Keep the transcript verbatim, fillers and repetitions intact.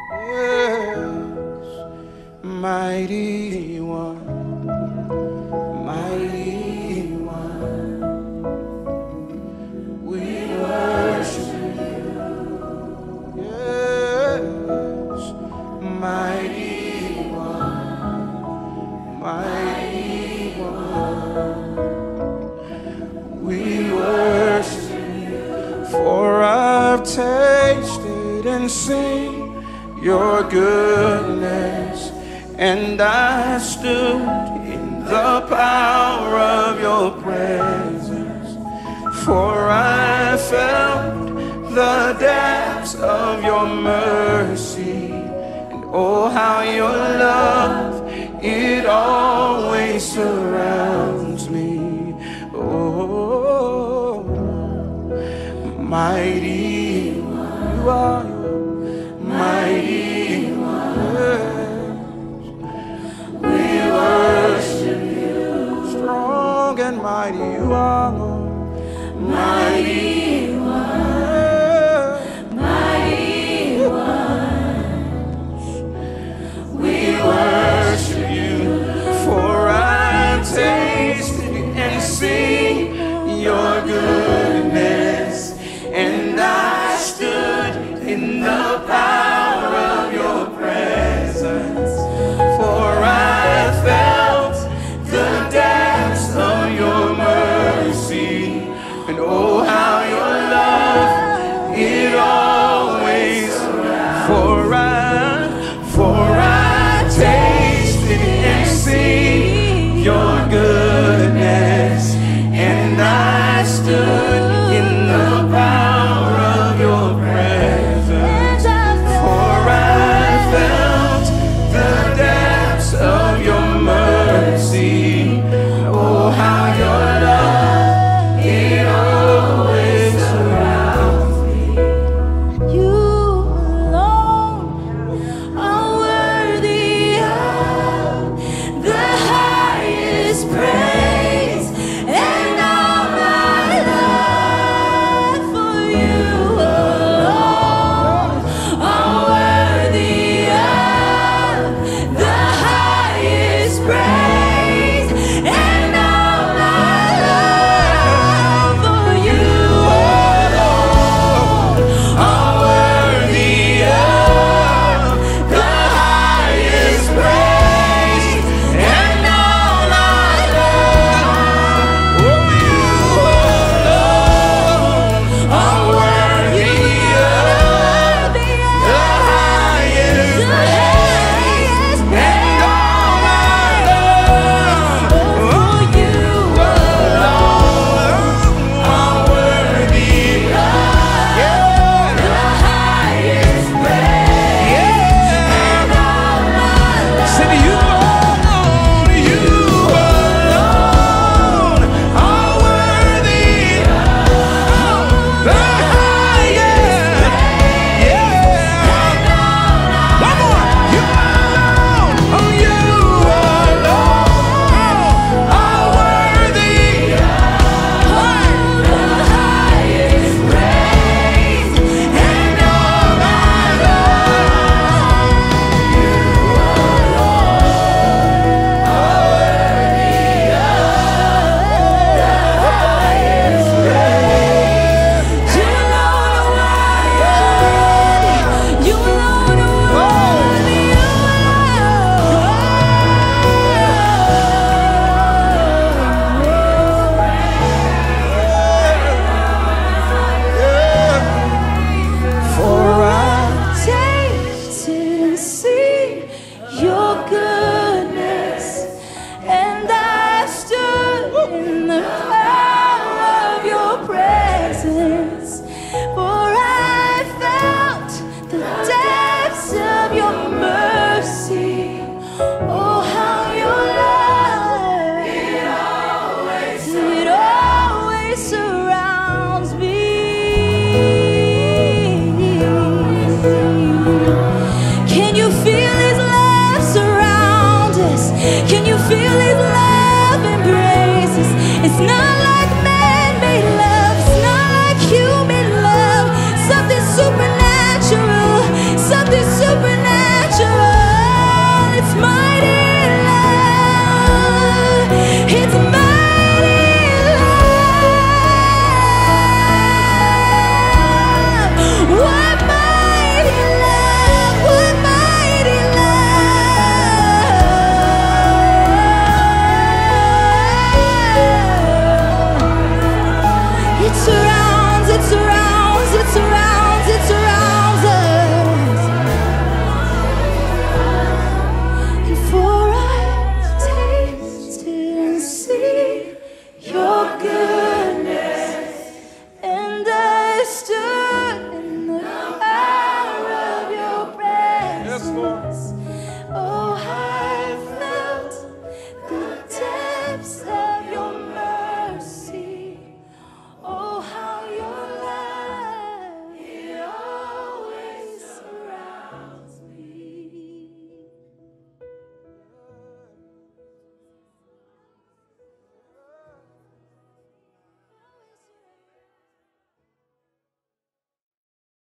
Yes, mighty one, mighty one, we worship you. Yes, mighty one, mighty one, we worship you. For I've tasted and seen your goodness, and I stood in the power of your presence. For I felt the depths of your mercy, and oh how your love, it always surrounds me. Oh, mighty you are, mighty one, we worship you. Strong and mighty you are, Lord. Mighty one, mighty one, we worship you. For I've tasted and seen your goodness, and I stood in the power of your presence. For I felt the depths of your mercy, and oh how your love, it always, for I